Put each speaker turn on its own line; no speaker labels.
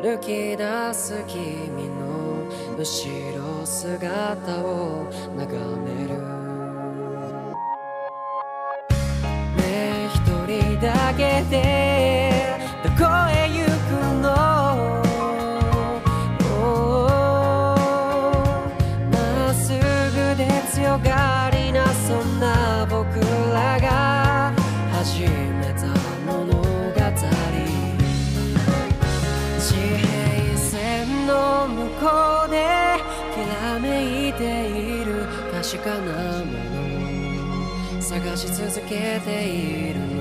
歩き出す君の後ろ姿を眺める。ねえ一人だけでどこへ行くの？まっすぐで強がりなそんな僕らが始めた物語。地平線の向こうできらめいている確かなもの探し続けているの。